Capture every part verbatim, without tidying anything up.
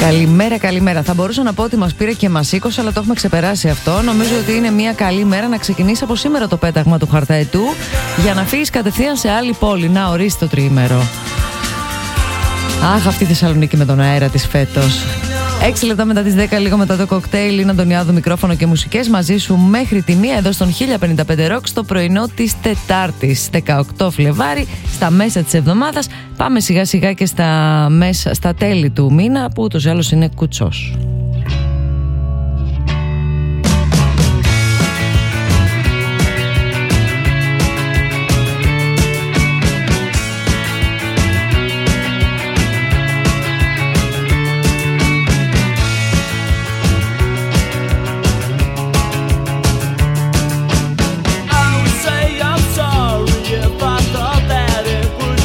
Καλημέρα, καλημέρα. Θα μπορούσα να πω ότι μας πήρε και μας σήκωσε, αλλά το έχουμε ξεπεράσει αυτό. Νομίζω ότι είναι μια καλή μέρα να ξεκινήσει από σήμερα το πέταγμα του χαρταετού για να φύγεις κατευθείαν σε άλλη πόλη. Να ορίσεις το τριήμερο. Αχ, αυτή η Θεσσαλονίκη με τον αέρα της φέτος. Έξι λεπτά μετά τις δέκα, λίγο μετά το κοκτέιλ, είναι Αντωνιάδου, μικρόφωνο και μουσικές μαζί σου μέχρι τη μία εδώ στον χίλια πενήντα πέντε Rock στο πρωινό της Τετάρτης, δεκαοκτώ Φλεβάρι, στα μέσα της εβδομάδας. Πάμε σιγά σιγά και στα, μέσα, στα τέλη του μήνα που ούτως ή άλλως είναι κουτσός.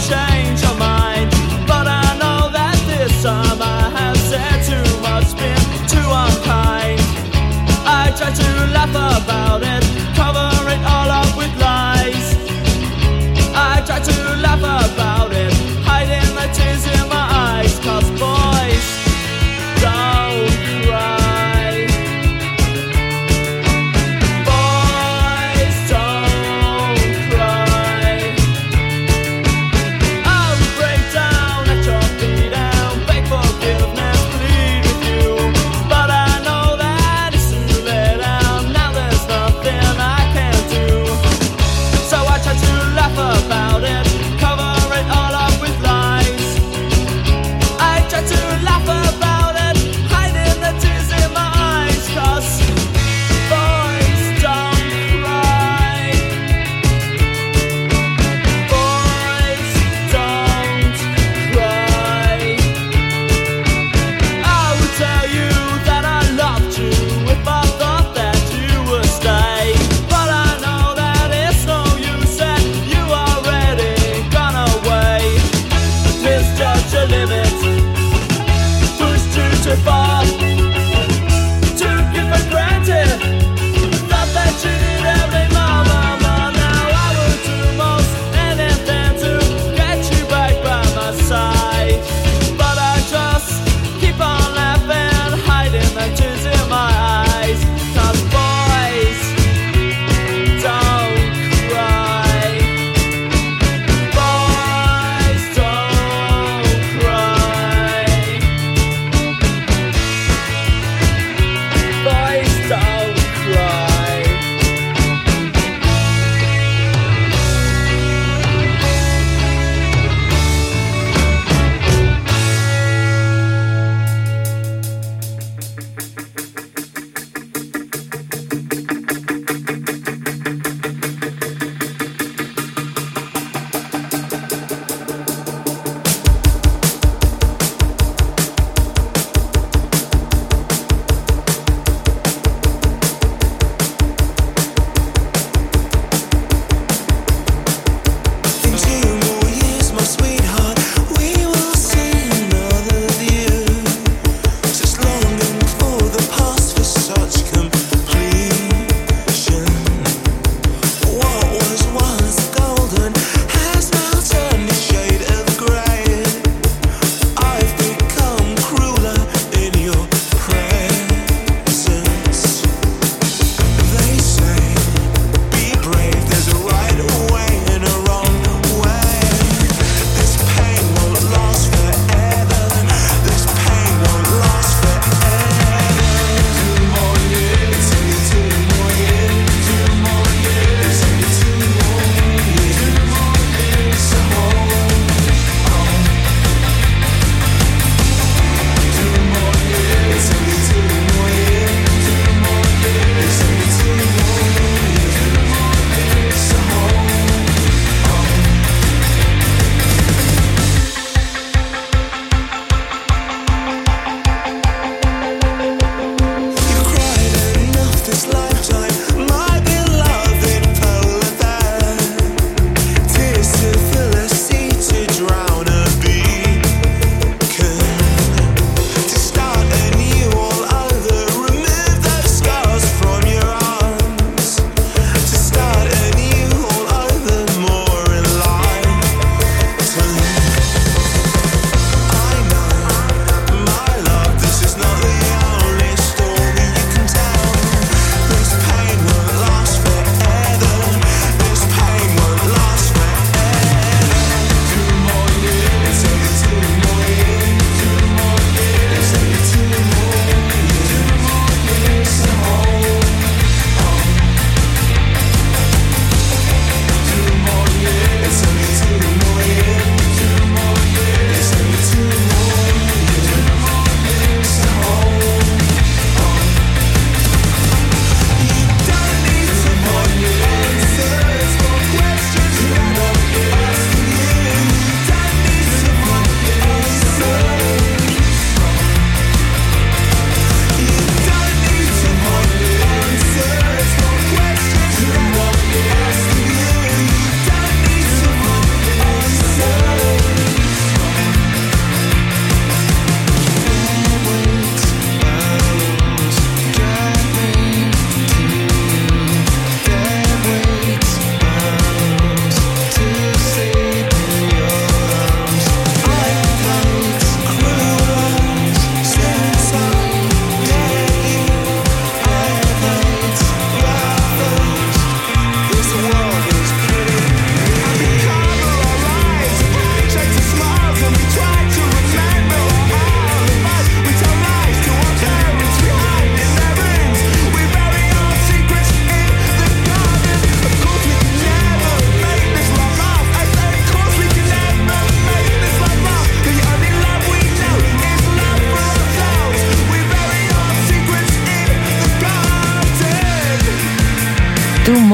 Time I have said too much, been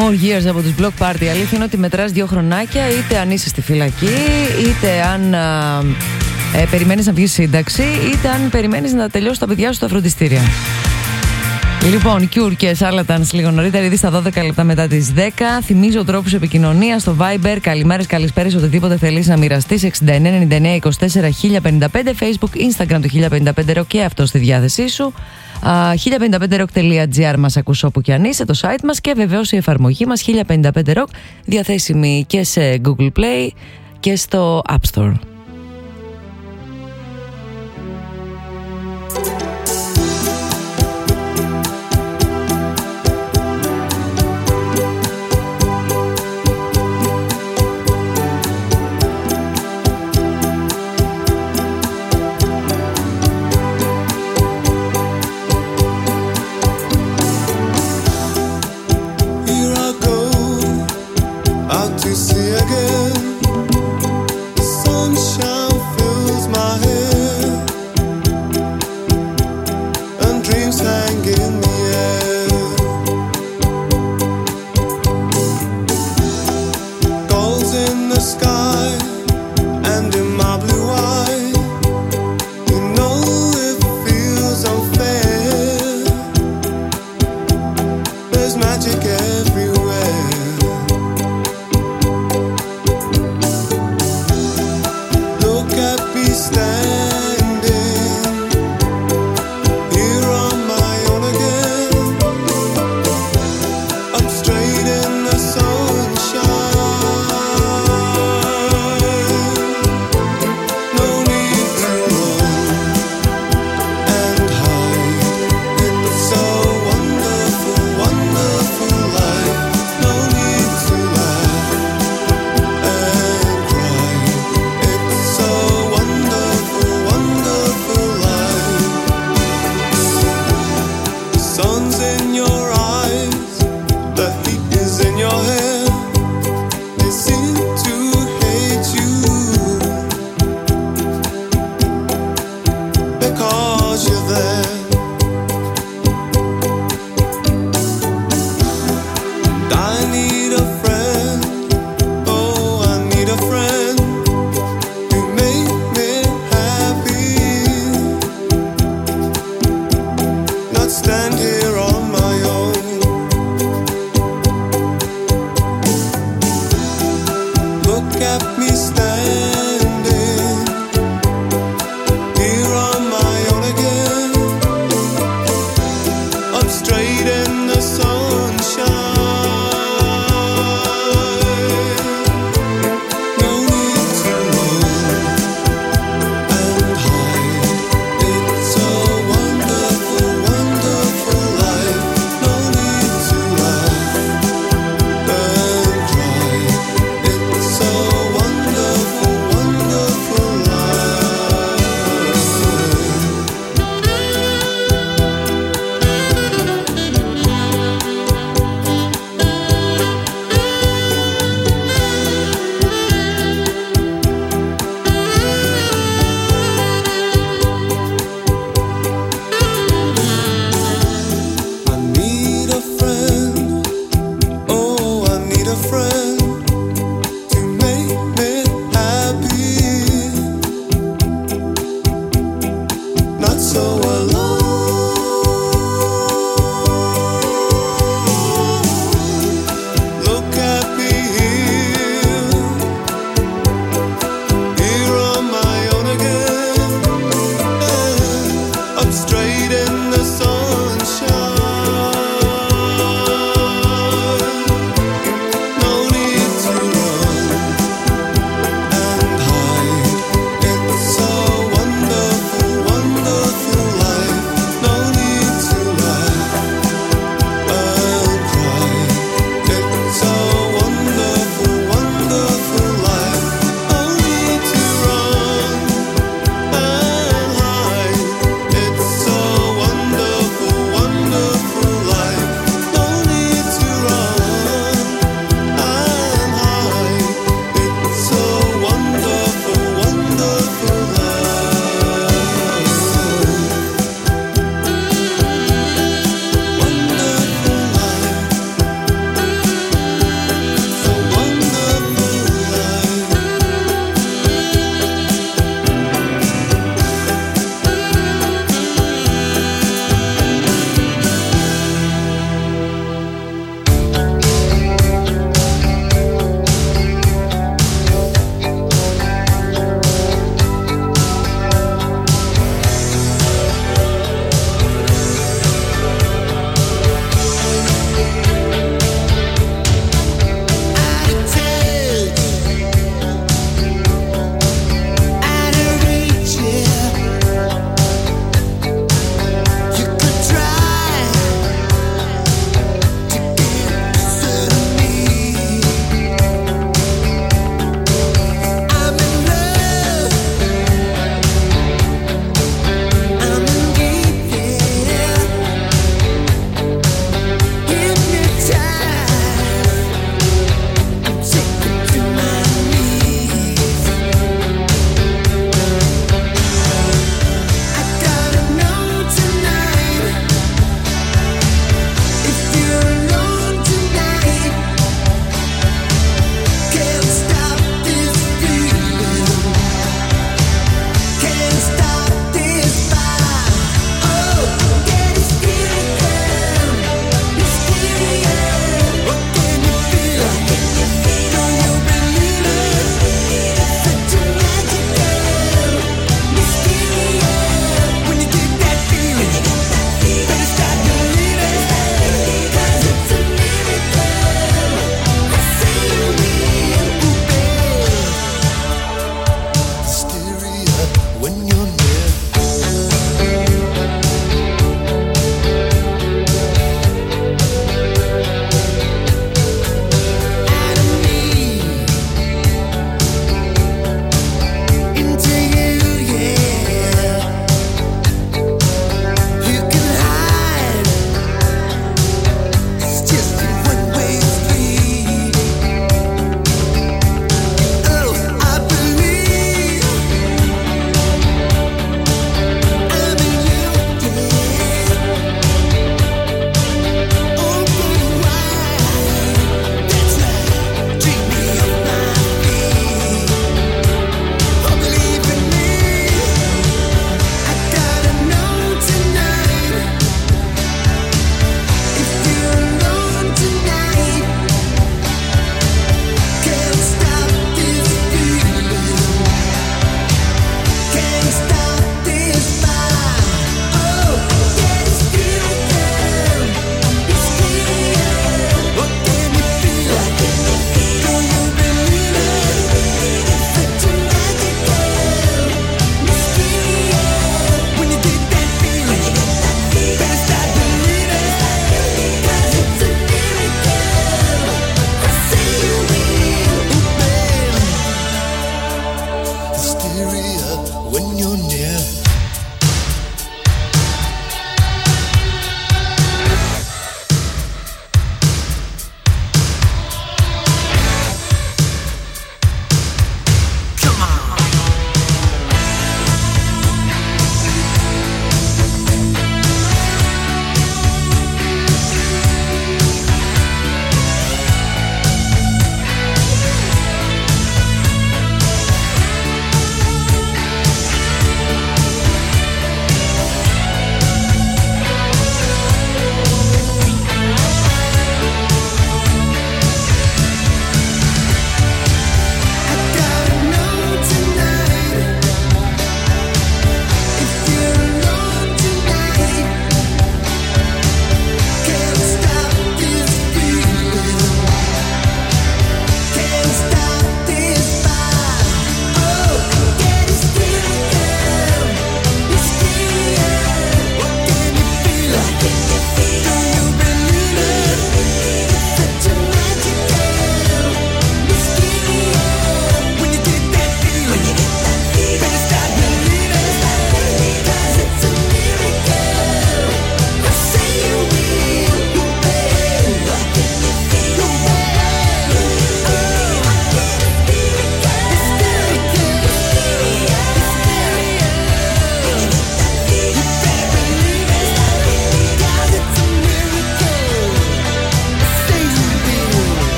More Years από τους Block Party. Αλήθεια είναι ότι μετράς δύο χρονάκια, είτε αν είσαι στη φυλακή, είτε αν α, ε, περιμένεις να βγεις σύνταξη, είτε αν περιμένεις να τελειώσει τα παιδιά σου στα φροντιστήρια. Λοιπόν, Cure και Charlatans λίγο νωρίτερα, ήδη στα δώδεκα λεπτά μετά τις δέκα. Θυμίζω τρόπους επικοινωνίας στο Viber. Καλημέρες, καλησπέρες, οτιδήποτε θέλεις να μοιραστείς. εξήντα εννέα ενενήντα εννέα είκοσι τέσσερα χίλια πενήντα πέντε. Facebook, Instagram του χίλια πενήντα πέντε Rock και αυτό στη διάθεσή σου. Uh, χίλια πενήντα πέντε rock τελεία gr μας ακούς όπου κι αν είσαι, το site μας, και βεβαίως η εφαρμογή μας χίλια πενήντα πέντε rock, διαθέσιμη και σε Google Play και στο App Store. No need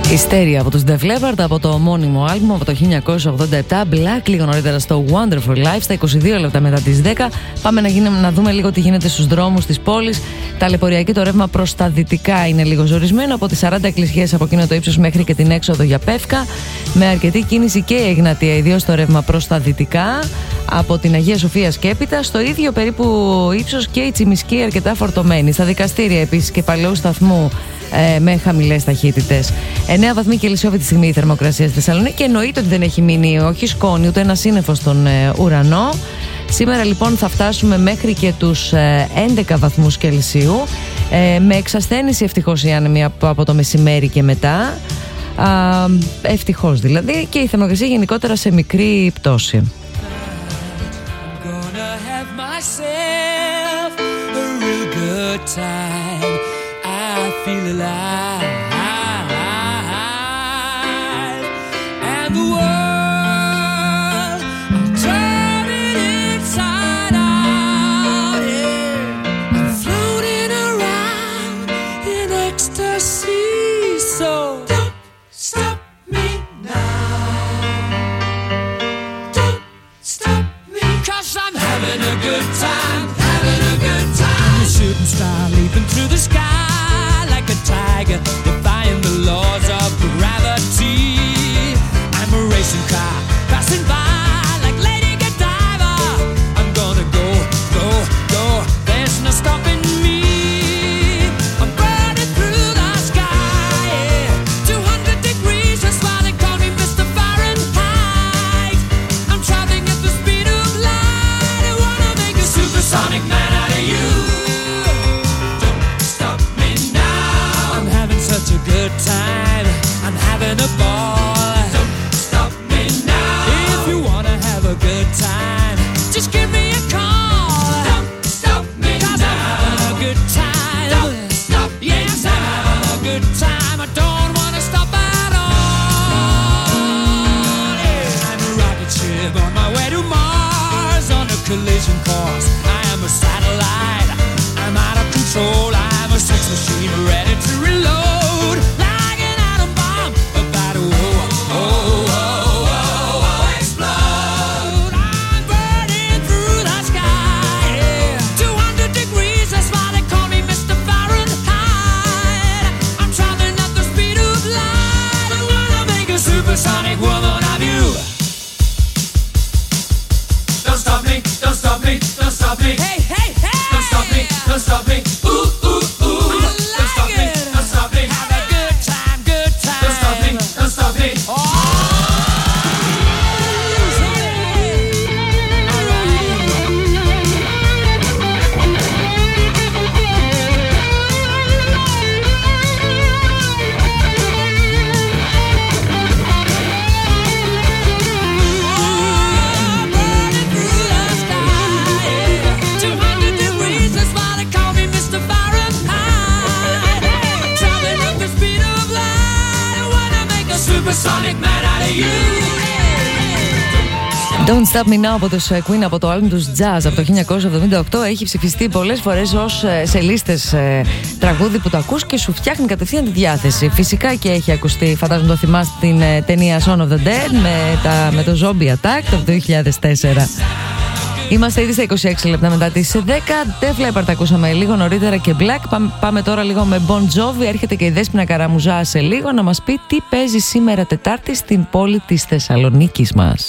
Ιστέρια από τους Def Leppard, από το ομώνυμο άλμπουμ από το χίλια εννιακόσια ογδόντα επτά. Black λίγο νωρίτερα στο Wonderful Life, στα είκοσι δύο λεπτά μετά τις δέκα. Πάμε να, γίνε, να δούμε λίγο τι γίνεται στους δρόμους της πόλης. Ταλαιπωριακή το ρεύμα προς τα δυτικά είναι λίγο ζορισμένο, από τις σαράντα εκκλησιές από εκείνο το ύψος μέχρι και την έξοδο για Πεύκα. Με αρκετή κίνηση και η Εγνατία, ιδίως το ρεύμα προς τα δυτικά. Από την Αγία Σοφία και έπειτα, στο ίδιο περίπου ύψος και η Τσιμισκή αρκετά φορτωμένη. Στα δικαστήρια επίσης και Παλαιού Σταθμού ε, με χαμηλές ταχύτητες. εννέα βαθμοί Κελσίου αυτή τη στιγμή η θερμοκρασία στη Θεσσαλονίκη και εννοείται ότι δεν έχει μείνει όχι σκόνη ούτε ένα σύννεφο στον ε, ουρανό. Σήμερα λοιπόν θα φτάσουμε μέχρι και τους ε, έντεκα βαθμούς Κελσίου, ε, με εξασθένηση ευτυχώς η άνεμη από, από το μεσημέρι και μετά. Α, ευτυχώς δηλαδή, και η θερμοκρασία γενικότερα σε μικρή πτώση. Star leaping through the sky like a tiger, defying the laws of gravity. I'm a racing car passing by like Lady Godiva. I'm gonna go, go, go. There's no stopping me. I'm burning through the sky, yeah. two hundred degrees, that's why they call me Mister Fahrenheit. I'm traveling at the speed of light. I wanna make a supersonic man out of you. Such a good time, I'm having a ball. Don't stop me now. If you wanna have a good time, just give me a call. Don't stop me now. 'Cause I'm having a good time. Don't stop me yes, now. I'm having a good time. I don't wanna stop at all. Yeah. I'm a rocket ship on my way to Mars, on a collision course. I am a satellite. I'm out of control. I'm a sex machine ready to reload. Sonic woman of you. Don't stop me, don't stop me, don't stop me. Hey, hey, hey. Don't stop me, don't stop me. Ooh, ooh, ooh. I like don't stop it. me, don't stop me. Have a good time, good time. Don't stop me, don't stop me. Oh. Supersonic man out of you. Don't Stop Me Now από τους Queen, από το άλμπουμ τους Jazz από το χίλια εννιακόσια εβδομήντα οκτώ. Έχει ψηφιστεί πολλές φορές ως σε λίστες ε, τραγούδι που το ακούς και σου φτιάχνει κατευθείαν τη διάθεση. Φυσικά και έχει ακουστεί, φαντάζομαι το θυμάστε, την ε, ταινία Shaun of the Dead με, τα, με το Zombie Attack το δύο χιλιάδες τέσσερα. Είμαστε ήδη στα είκοσι έξι λεπτά μετά τις δέκα. Def Leppard ακούσαμε λίγο νωρίτερα και Black. Πάμε, πάμε τώρα λίγο με Bon Jovi. Έρχεται και η Δέσποινα Καραμουζά σε λίγο να μας πει τι παίζει σήμερα Τετάρτη στην πόλη της Θεσσαλονίκης μας.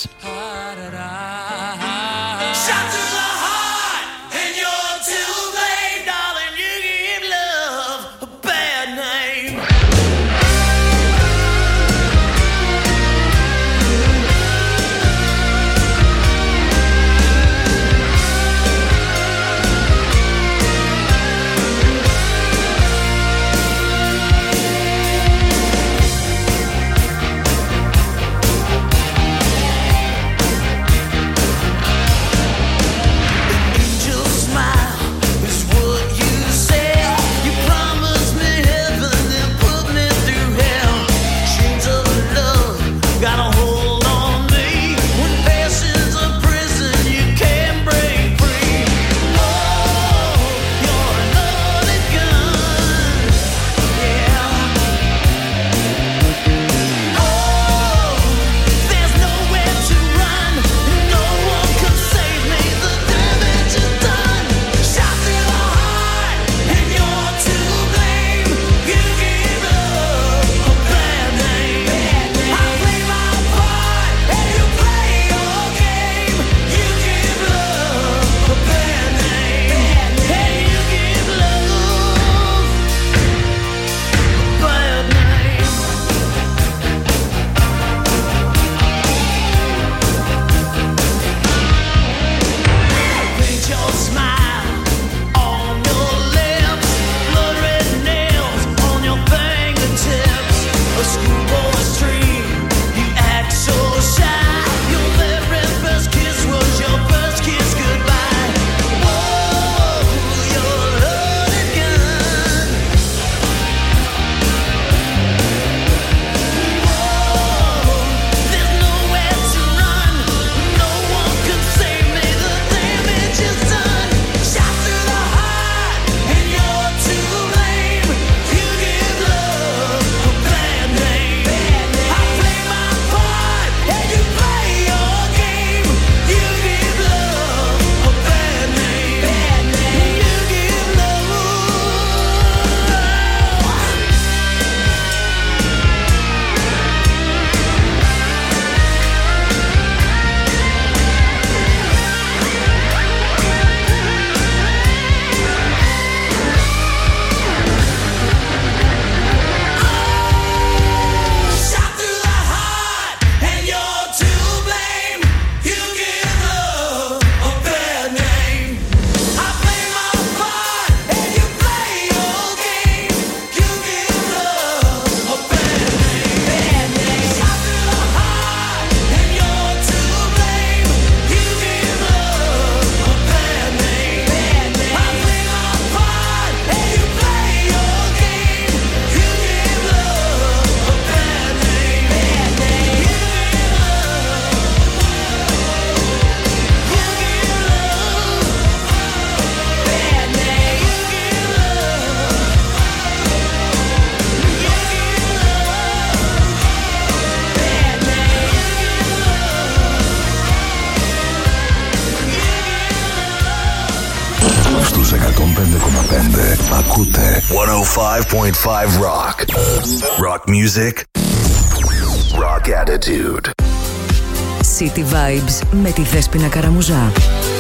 Στους εκατόν πέντε κόμμα πέντε ακούτε εκατόν πέντε κόμμα πέντε Rock. Rock music. Rock attitude. City Vibes με τη Δέσποινα Καραμουζά.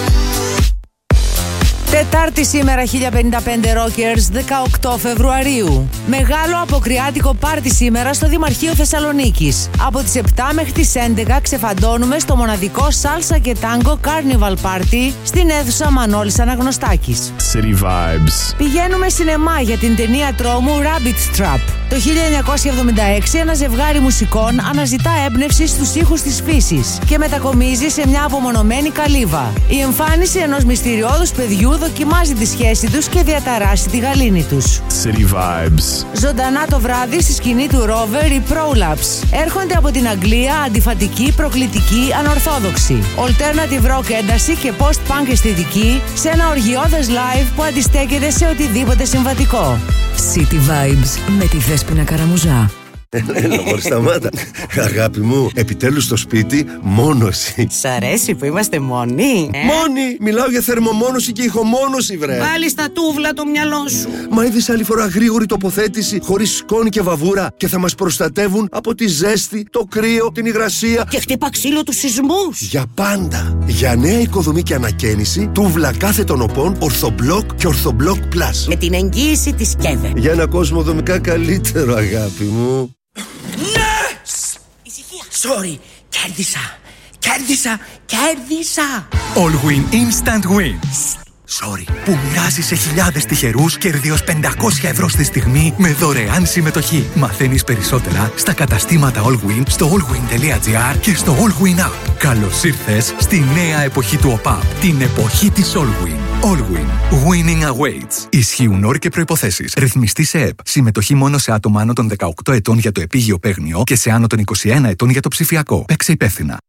Τετάρτη σήμερα, χίλια πενήντα πέντε Rockers, δεκαοκτώ Φεβρουαρίου. Μεγάλο αποκριάτικο πάρτι σήμερα στο Δημαρχείο Θεσσαλονίκης. Από τις επτά μέχρι τις έντεκα ξεφαντώνουμε στο μοναδικό Σάλσα και Τάγκο Carnival Party στην αίθουσα Μανώλης Αναγνωστάκης. City Vibes. Πηγαίνουμε σινεμά για την ταινία τρόμου Rabbit Trap. Το χίλια εννιακόσια εβδομήντα έξι ένα ζευγάρι μουσικών αναζητά έμπνευση στους ήχους της φύσης και μετακομίζει σε μια απομονωμένη καλύβα. Η εμφάνιση ενός μυστηριώδους παιδιού δοκιμάζει τη σχέση τους και διαταράσσει τη γαλήνη τους. City Vibes. Ζωντανά το βράδυ στη σκηνή του Rover οι Prolapse. Έρχονται από την Αγγλία αντιφατική, προκλητική, ανορθόδοξη. Alternative rock ένταση και post-punk αισθητική σε ένα οργιώδες live που αντιστέκεται σε οτιδήποτε συμβατικό. City Vibes με τη Δέσποινα Καραμουζά. Έλα, μόλις σταμάτα. Αγάπη μου, επιτέλους στο σπίτι, μόνο εσύ. Σ' αρέσει που είμαστε μόνοι? Ε? Μόνοι! Μιλάω για θερμομόνωση και ηχομόνωση, βρε. Βάλει στα τούβλα το μυαλό σου. Μα είδες άλλη φορά γρήγορη τοποθέτηση, χωρίς σκόνη και βαβούρα και θα μας προστατεύουν από τη ζέστη, το κρύο, την υγρασία. Και χτύπα ξύλο τους σεισμούς. Για πάντα. Για νέα οικοδομή και ανακαίνιση, τούβλα κάθετων οπών, Ορθομπλοκ και Ορθομπλοκ Plus. Με την εγγύηση της ΚΕΔΕ. Για ένα κόσμο δομικά καλύτερο, αγάπη μου. Ναι! Ησυχία. Sorry, κέρδισα. Κέρδισα. Κέρδισα. Allwyn Instant Win. Sorry. Που μοιράζει σε χιλιάδες τυχερούς κέρδη ως πεντακόσια ευρώ στη στιγμή με δωρεάν συμμετοχή. Μαθαίνεις περισσότερα στα καταστήματα Allwyn, στο allwyn τελεία gr και στο Allwyn App. Καλώς ήρθες στη νέα εποχή του ΟΠΑΠ. Την εποχή της Allwyn. Allwyn. Winning awaits. Ισχύουν όροι και προϋποθέσεις. Ρυθμιστή σε ΕΠ. Συμμετοχή μόνο σε άτομα άνω των δεκαοκτώ ετών για το επίγειο παίγνιο και σε άνω των είκοσι ένα ετών για το ψηφιακό. Παίξε υπεύθυνα.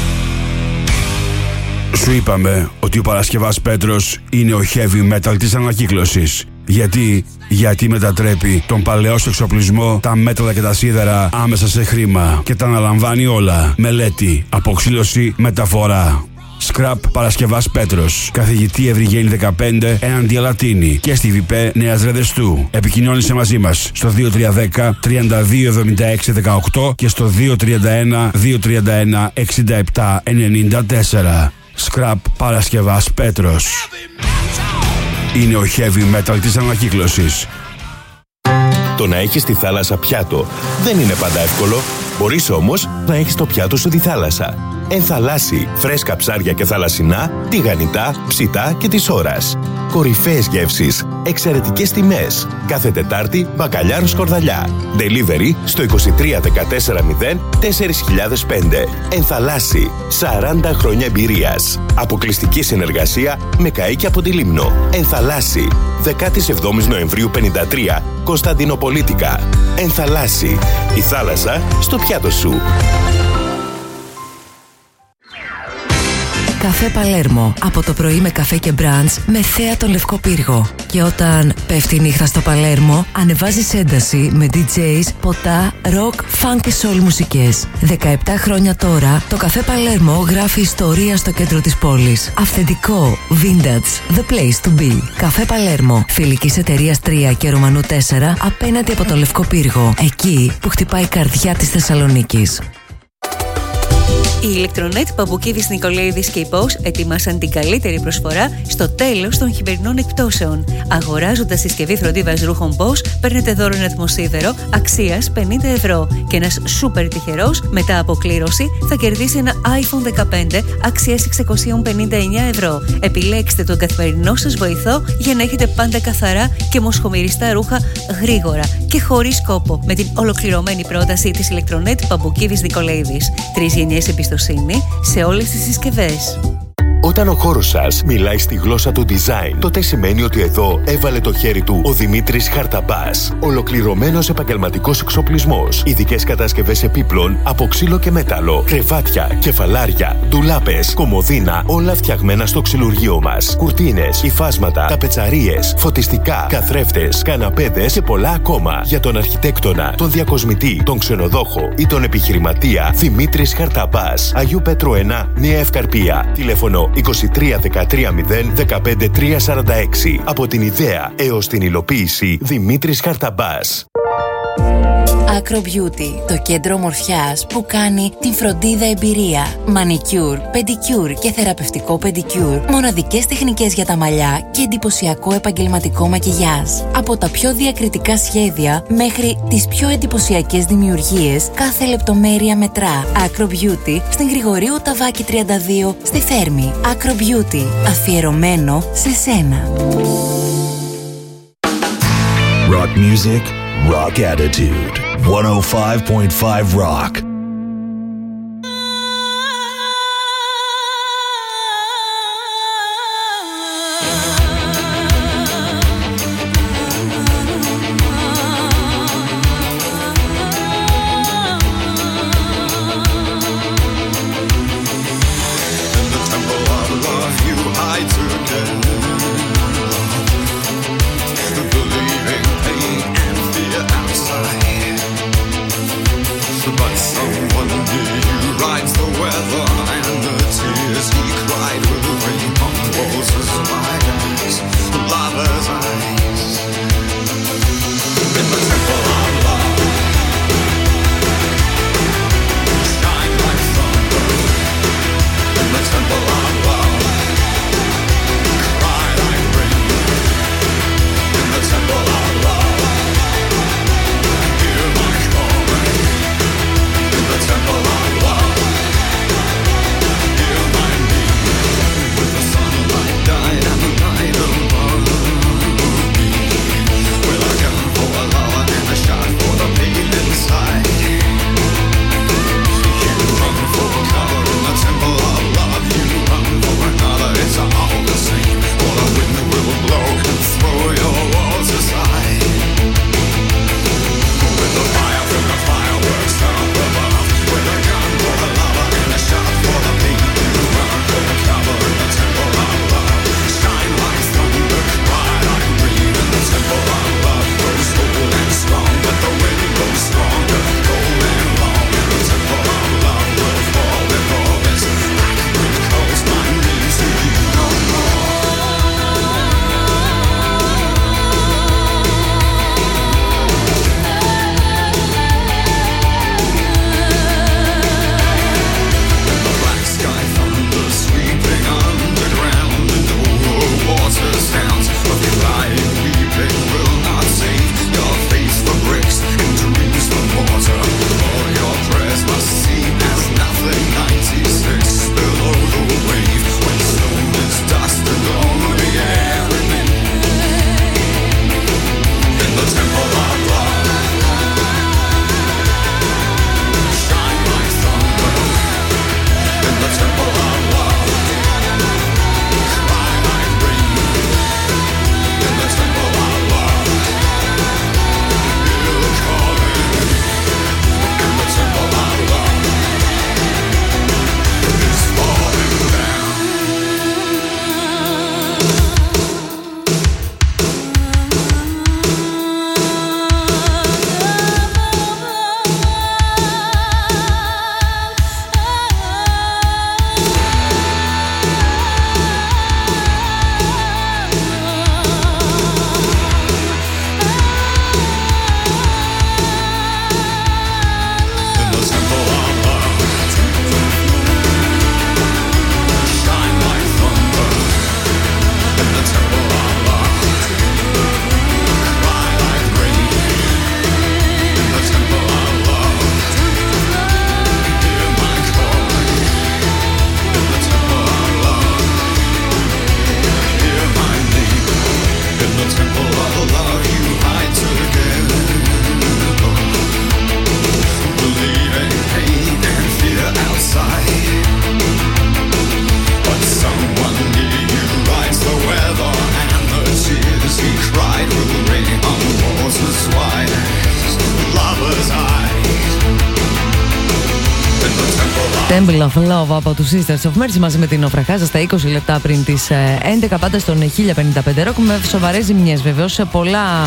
Σου είπαμε ότι ο Παρασκευάς Πέτρος είναι ο heavy metal της ανακύκλωσης. Γιατί, γιατί μετατρέπει τον παλαιό σου εξοπλισμό, τα μέταλλα και τα σίδερα άμεσα σε χρήμα και τα αναλαμβάνει όλα. Μελέτη, αποξήλωση, μεταφορά. Scrap Παρασκευάς Πέτρος. Καθηγητή Ευρυγένη δεκαπέντε, Έναντι Αλατίνη και στη ΒΙΠΕ Νέας Ρεδεστού. Επικοινώνησε μαζί μας στο δύο τρία ένα μηδέν τριάντα δύο εβδομήντα έξι δεκαοκτώ και στο δύο τρία ένα δύο τρία ένα εξήντα επτά ενενήντα τέσσερα. Scrap Παρασκευάς Πέτρος. Είναι ο heavy metal της ανακύκλωσης. Το να έχεις τη θάλασσα πιάτο δεν είναι πάντα εύκολο. Μπορείς όμως να έχεις το πιάτο σου τη θάλασσα. Ενθαλάσσι, φρέσκα ψάρια και θαλασσινά, τηγανιτά, ψητά και της ώρας. Κορυφαίες γεύσεις, εξαιρετικές τιμές. Κάθε Τετάρτη, μπακαλιάρο σκορδαλιά. Delivery στο είκοσι τρία δεκατέσσερα μηδέν τέσσερα χιλιάδες πέντε. Ενθαλάσσι, σαράντα χρόνια εμπειρίας. Αποκλειστική συνεργασία με καΐκια από τη Λίμνο. Ενθαλάσσι, δεκαεπτά Νοεμβρίου πενήντα τρία, Κωνσταντινοπολίτικα. Ενθαλάσσι, η θάλασσα στο πιάτο σου. Καφέ Παλέρμο. Από το πρωί με καφέ και μπραντς με θέα τον Λευκό Πύργο. Και όταν πέφτει η νύχτα στο Παλέρμο, ανεβάζεις ένταση με ντι τζέις, ποτά, ροκ, φανκ και σόλ μουσικές. δεκαεπτά χρόνια τώρα, το Καφέ Παλέρμο γράφει ιστορία στο κέντρο της πόλης. Αυθεντικό, vintage, the place to be. Καφέ Παλέρμο, φιλικής εταιρείας τρία και Ρωμανού τέσσερα, απέναντι από το Λευκό Πύργο. Εκεί που χτυπάει η καρδιά της Θεσσαλονίκης. Η Ηλεκτρονέτ Παπουκίδης Νικολαίδης και η Boss ετοιμάσαν την καλύτερη προσφορά στο τέλος των χειμερινών εκπτώσεων. Αγοράζοντας συσκευή φροντίδας ρούχων Boss, παίρνετε δώρο ένα ατμοσίδερο αξίας πενήντα ευρώ και ένας σούπερ τυχερός μετά από κλήρωση θα κερδίσει ένα άιφον δεκαπέντε αξίας εξακόσια πενήντα εννέα ευρώ. Επιλέξτε τον καθημερινό σας βοηθό για να έχετε πάντα καθαρά και μοσχομυριστά ρούχα γρήγορα και χωρίς κόπο με την ολοκληρωμένη πρόταση της Ηλεκτρονέτ Παπουκίδης Νικολαίδης. Τρεις γενιές εμπιστοσύνη σε όλες τις συσκευές. Όταν ο χώρος σας μιλάει στη γλώσσα του design, τότε σημαίνει ότι εδώ έβαλε το χέρι του ο Δημήτρης Χαρταμπάς. Ολοκληρωμένος επαγγελματικός εξοπλισμός, ειδικές κατασκευές επίπλων από ξύλο και μέταλλο, κρεβάτια, κεφαλάρια, ντουλάπες, κομοδίνα, όλα φτιαγμένα στο ξυλουργείο μας. Κουρτίνες, υφάσματα, ταπετσαρίες, φωτιστικά, καθρέφτες, καναπέδες και πολλά ακόμα. Για τον αρχιτέκτονα, τον διακοσμητή, τον ξενοδόχο ή τον επιχειρηματία, Δημήτρης Χαρταμπάς. Αγίου Πέτρου ένα, Νέα Ευκαρπία. Τηλέφωνο είκοσι τρία δεκατρία μηδέν δεκαπέντε τρία σαράντα έξι. Από την ιδέα έως την υλοποίηση, Δημήτρης Χαρταμπάς. Acro Beauty, το κέντρο ομορφιάς που κάνει την φροντίδα εμπειρία. Μανικιούρ, πεντικιούρ και θεραπευτικό πεντικιούρ. Μοναδικές τεχνικές για τα μαλλιά και εντυπωσιακό επαγγελματικό μακιγιάζ. Από τα πιο διακριτικά σχέδια μέχρι τις πιο εντυπωσιακές δημιουργίες, κάθε λεπτομέρεια μετρά. Acro Beauty στην Γρηγορίου Ταβάκη τριάντα δύο στη Θέρμη. Acro Beauty, αφιερωμένο σε σένα. Rock music, rock attitude. one oh five point five Rock. Temple of Love από τους Sisters of Mercy μαζί με την Οφραχάζα στα είκοσι λεπτά πριν τις έντεκα, πάντα στον χίλια πενήντα πέντε Rock, με σοβαρές ζημιές βεβαίως σε πολλά α,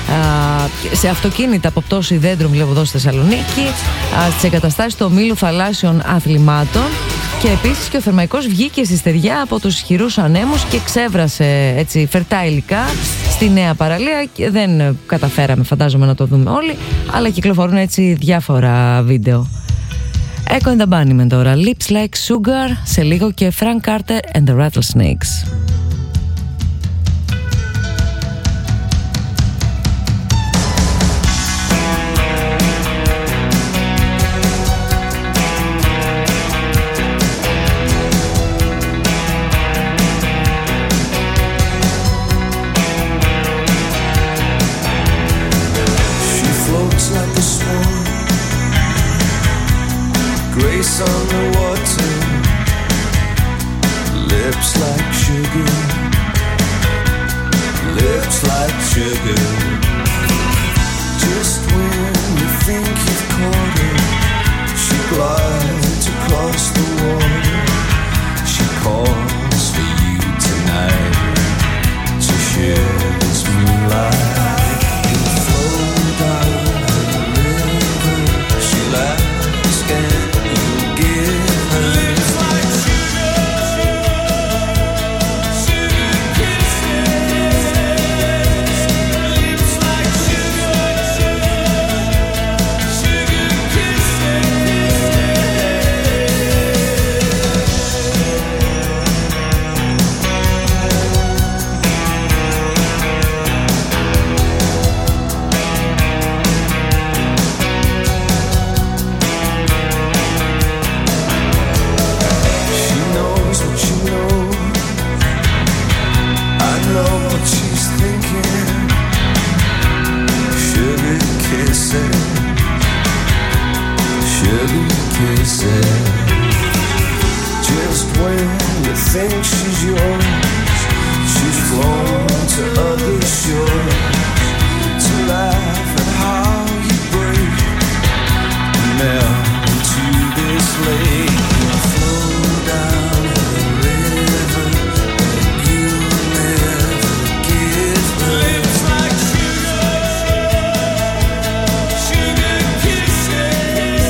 σε αυτοκίνητα από πτώση δέντρων, βλέπω εδώ στη Θεσσαλονίκη, α, στις εγκαταστάσεις του ομίλου θαλάσσιων αθλημάτων. Και επίσης και ο Θερμαϊκός βγήκε στη στεριά από τους ισχυρούς ανέμους και ξέβρασε έτσι φερτά υλικά στη νέα παραλία και δεν καταφέραμε φαντάζομαι να το δούμε όλοι, αλλά κυκλοφορούν έτσι διάφορα βίντεο. Echo and the Bunnymen τώρα, Lips Like Sugar, σε λίγο και Frank Carter and the Rattlesnakes. On the water, lips like sugar, lips like sugar. Just when you think you've caught her, she glides across the water. She calls for you tonight to share this moonlight. You flow down the river, she laughs and just when you think she's yours, she's flown to other shores to laugh at how you break and melt into this lake. You flow down the river, you'll never give her. Lips like sugar, sugar kisses.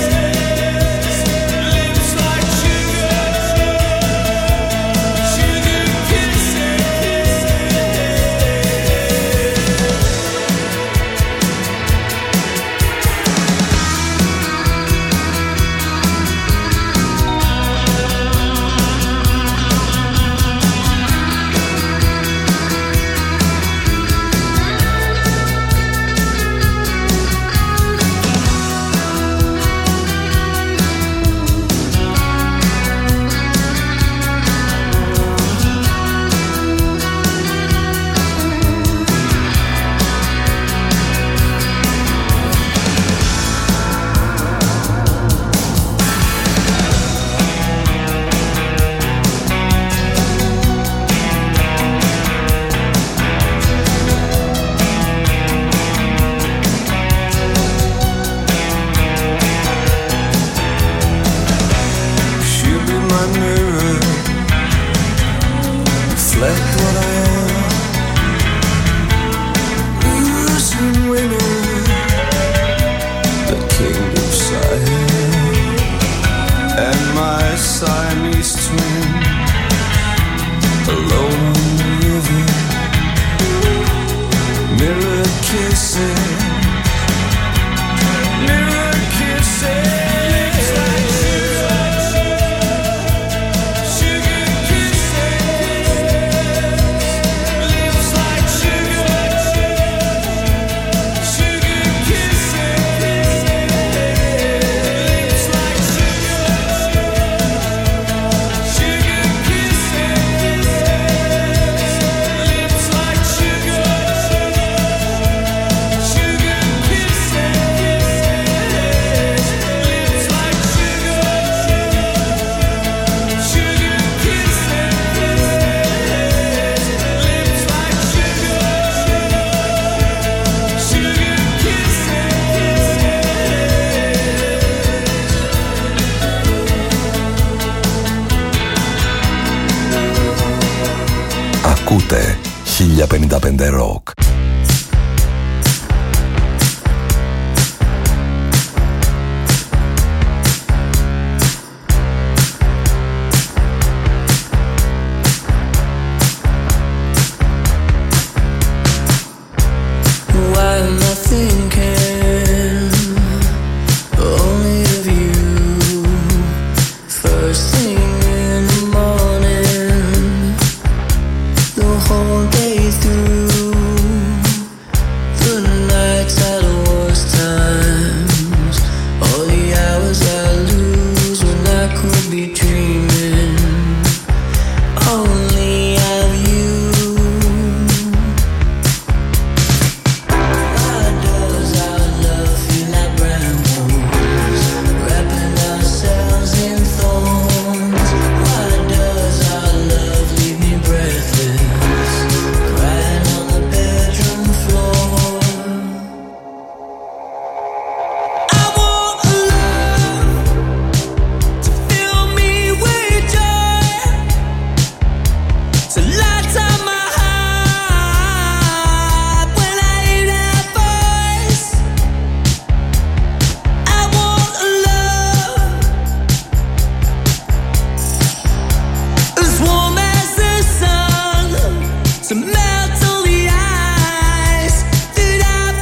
Ακούτε χίλια πενήντα πέντε Rock. thinking only of you. First thing in the morning, the whole day through. The nights are the worst times. All the hours I lose when I could be dreaming only of you. Why does our love feel like brambles, wrapping ourselves in thorns? Why does our love leave me breathless, crying on the bedroom floor? I want a love to fill me with joy, to light up my heart when I hear that voice. I want a love as warm as the sun, to melt all the ice that I've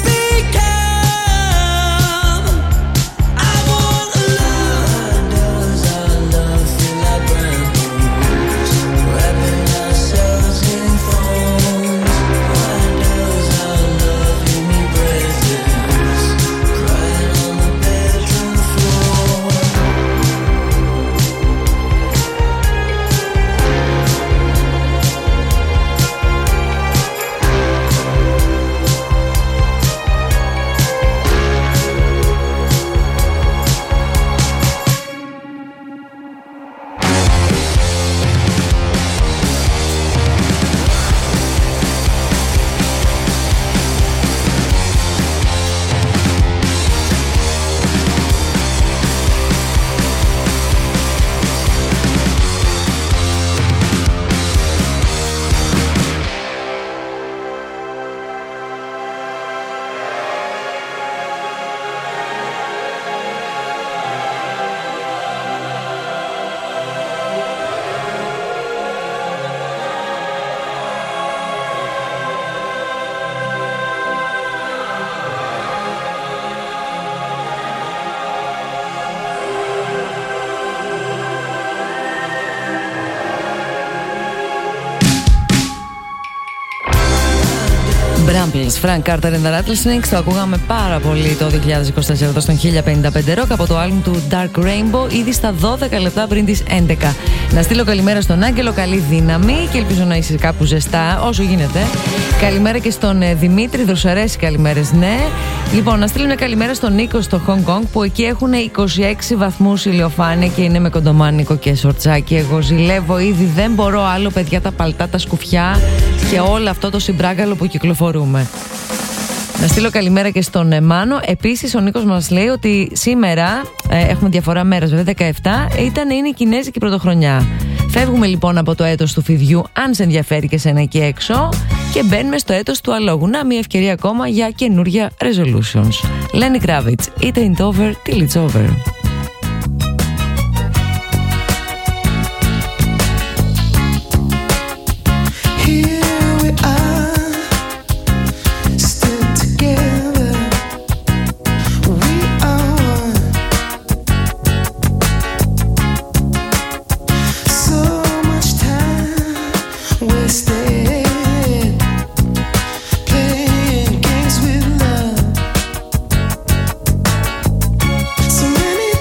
become. I want a love. Why does our love feel like brambles, wrapping ourselves in thorns? Why does our love leave me breathless, crying on the bedroom floor? Brambles, Frank Carter and the Rattlesnakes. Το ακούγαμε πάρα πολύ το δύο χιλιάδες είκοσι τέσσερα εδώ στον χίλια πενήντα πέντε Rock από το άλμπουμ του Dark Rainbow, ήδη στα δώδεκα λεπτά πριν τις έντεκα. Να στείλω καλημέρα στον Άγγελο, καλή δύναμη και ελπίζω να είσαι κάπου ζεστά όσο γίνεται. Καλημέρα και στον ε, Δημήτρη, δροσερές καλημέρες, ναι. Λοιπόν, να στείλω μια καλημέρα στον Νίκο στο Hong Kong που εκεί έχουν είκοσι έξι βαθμούς ηλιοφάνεια και είναι με κοντομάνικο και σορτσάκι. Εγώ ζηλεύω ήδη, δεν μπορώ άλλο, παιδιά, τα παλτά, τα σκουφιά και όλο αυτό το συμπράγκαλο που κυκλοφορούμε. Να στείλω καλημέρα και στον Μάνο. Επίσης ο Νίκος μας λέει ότι σήμερα, ε, έχουμε διαφορά μέρας βέβαια, δεκαεπτά, ήταν, είναι η Κινέζικη Πρωτοχρονιά. Φεύγουμε λοιπόν από το έτος του φιδιού, αν σε ενδιαφέρει και σένα εκεί έξω, και μπαίνουμε στο έτος του αλόγου. Να, μια ευκαιρία ακόμα για καινούρια resolutions. Lenny Kravitz, it ain't over till it's over. So many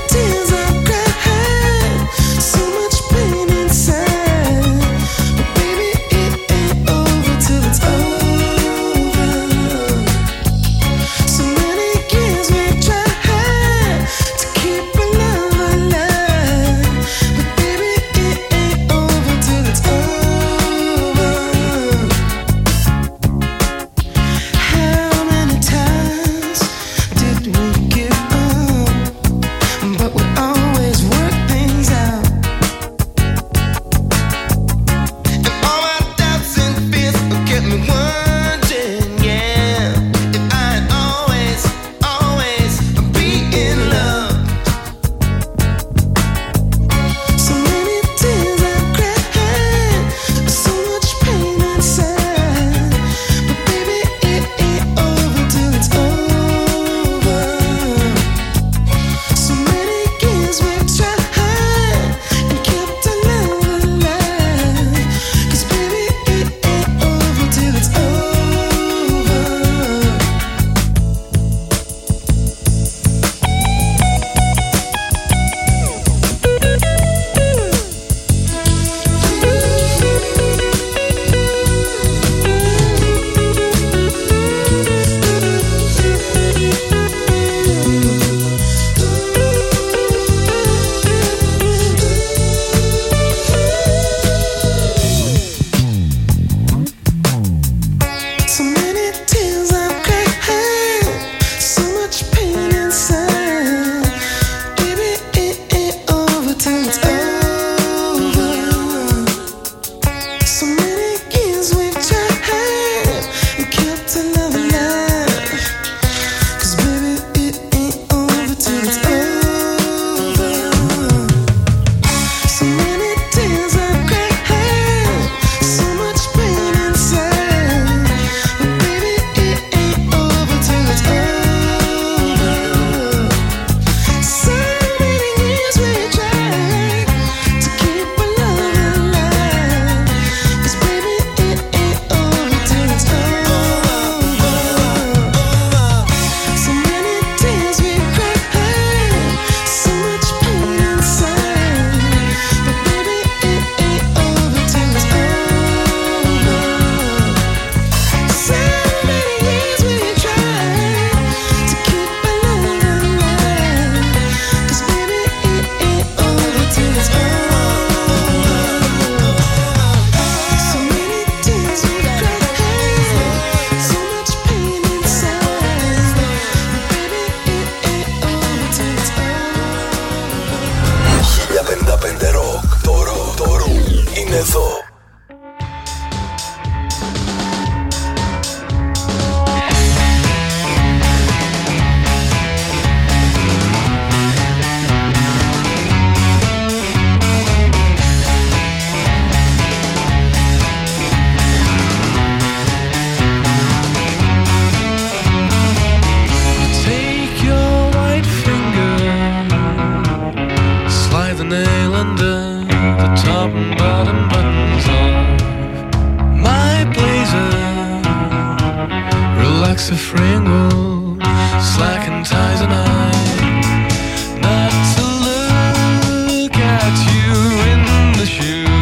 tucks a fringle, slacking ties and I not to look at you in the shoe,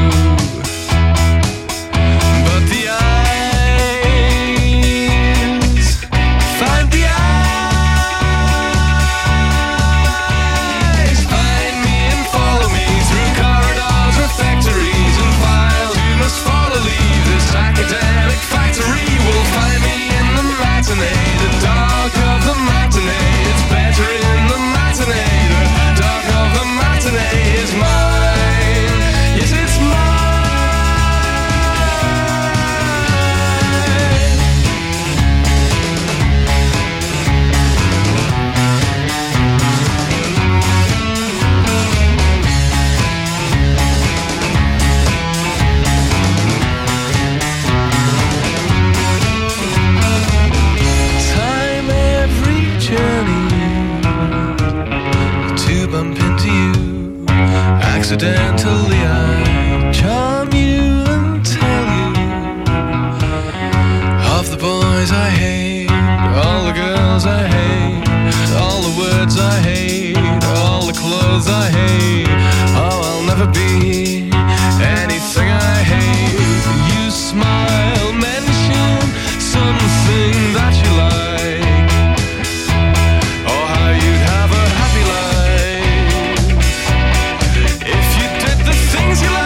but the eyes find the eyes find me and follow me through corridors or factories and files. You must follow, leave this academic factory. Will find me in the matinee, the dark of the matinee. It's better in the matinee. The dark of the matinee is mine. Yes, it's mine. Time every journey to bump into you. Accidentally I charm you and tell you of the boys I hate, all the girls I hate, all the words I hate, all the clothes I hate. Oh, I'll never be anything I hate. You smile, mention something that you like, or how you'd have a happy life if you did the things you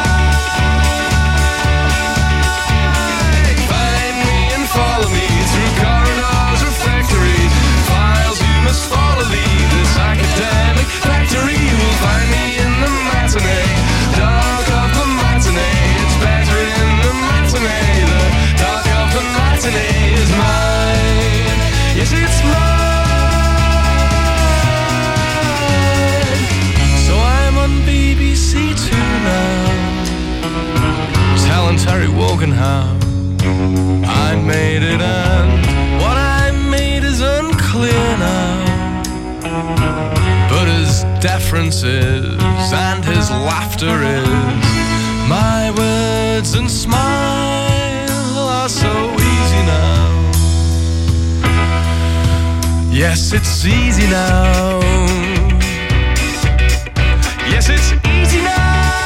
like. Find me and follow me through corridors or factories, files you must follow, leave this academic factory. You will find me in the matinee, dark of the matinee. It's better in the matinee. The dark of the matinee is mine. Yes, it's mine. So I'm on B B C Two now, telling Terry Wogan how I made it, and what I made is unclear now. But his deference is, and his laughter is, my words and smile are so easy now. Yes, it's easy now. Yes, it's easy now.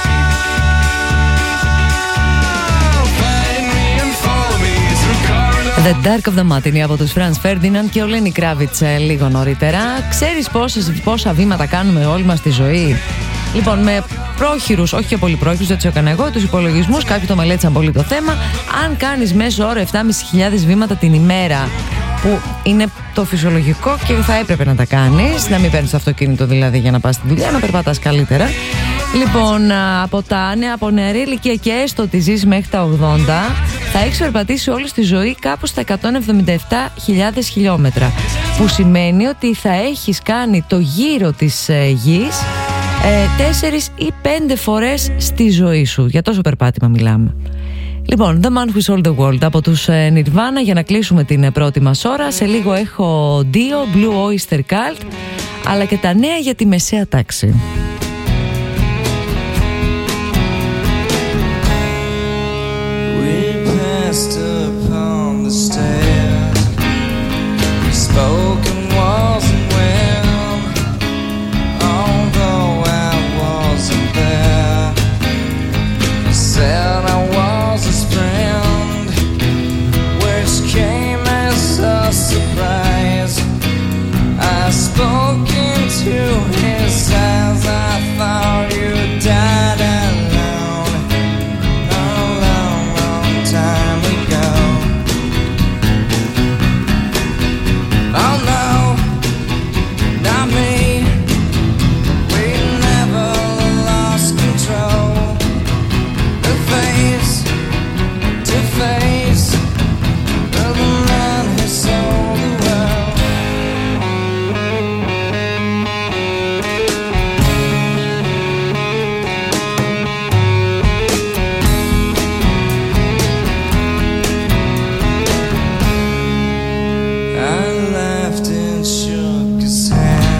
Find me and follow me through corridors. The Dark of the Matinee από τους Franz Ferdinand και ο Lenny Kravitz λίγο νωρίτερα. Ξέρεις πόσες, πόσα βήματα κάνουμε όλοι μας στη ζωή? Λοιπόν, με πρόχειρους, όχι και πολύ πρόχειρους, δεν τους έκανα εγώ, τους υπολογισμούς, κάποιοι το μελέτησαν πολύ το θέμα. Αν κάνεις μέσο όρο επτά χιλιάδες πεντακόσιες βήματα την ημέρα, που είναι το φυσιολογικό και θα έπρεπε να τα κάνεις, να μην παίρνεις το αυτοκίνητο δηλαδή για να πας στη δουλειά, να περπατάς καλύτερα. Λοιπόν, από τα νέα, από νεαρή ηλικία και έστω ότι ζεις μέχρι τα ογδόντα, θα έχεις περπατήσει όλη τη ζωή κάπου στα εκατόν εβδομήντα επτά χιλιάδες χιλιόμετρα, που σημαίνει ότι θα έχεις κάνει το γύρο της ε, γης ε, τέσσερις ή πέντε φορές στη ζωή σου. Για τόσο περπάτημα μιλάμε. Λοιπόν, The Man Who Sold the World από τους ε, Nirvana για να κλείσουμε την ε, πρώτη μας ώρα. Σε λίγο έχω Dio, Blue Oyster Cult, αλλά και τα νέα για τη μεσαία τάξη.